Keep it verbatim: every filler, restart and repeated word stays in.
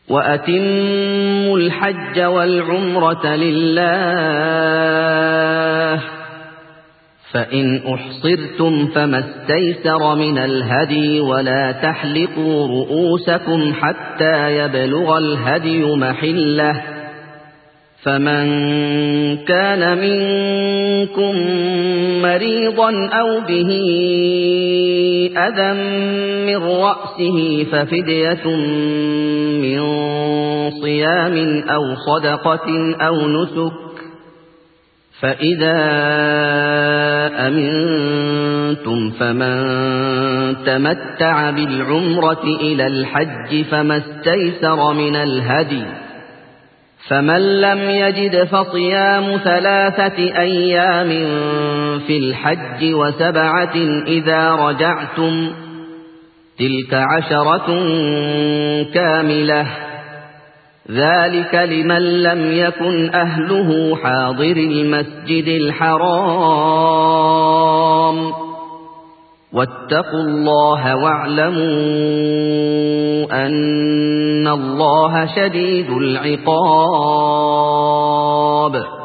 وَأَتِمُّوا الْحَجَّ وَالْعُمْرَةَ لِلَّهِ ۚ فَإِنْ أُحْصِرْتُمْ فَمَا اسْتَيْسَرَ مِنَ الْهَدْيِ ۖ وَلَا تَحْلِقُوا رُءُوسَكُمْ حَتَّىٰ يَبْلُغَ الْهَدْيُ مَحِلَّهُ ۚ فَمَن كَانَ مِنكُم مَّرِيضًا أَوْ بِهِ أَذًى مِّن رَّأْسِهِ فَفِدْيَةٌ مِّن صِيَامٍ أَوْ صَدَقَةٍ أَوْ نُسُكٍ ۚ فَإِذَا أَمِنتُمْ فَمَن تَمَتَّعَ بِالْعُمْرَةِ إِلَى الْحَجِّ فَمَا اسْتَيْسَرَ مِنَ الْهَدْيِ ۚ فَمَن لَّمْ يَجِدْ فَصِيَامُ ثَلَاثَةِ أَيَّامٍ فِي الْحَجِّ وَسَبْعَةٍ إِذَا رَجَعْتُمْ ۗ تِلْكَ عَشَرَةٌ كَامِلَةٌ ۗ ذَٰلِكَ لِمَن لَّمْ يَكُنْ أَهْلُهُ حَاضِرِي الْمَسْجِدِ الْحَرَامِ ۚ وَاتَّقُوا اللَّهَ وَاعْلَمُوا أَنَّ اللَّهَ شَدِيدُ الْعِقَابِ.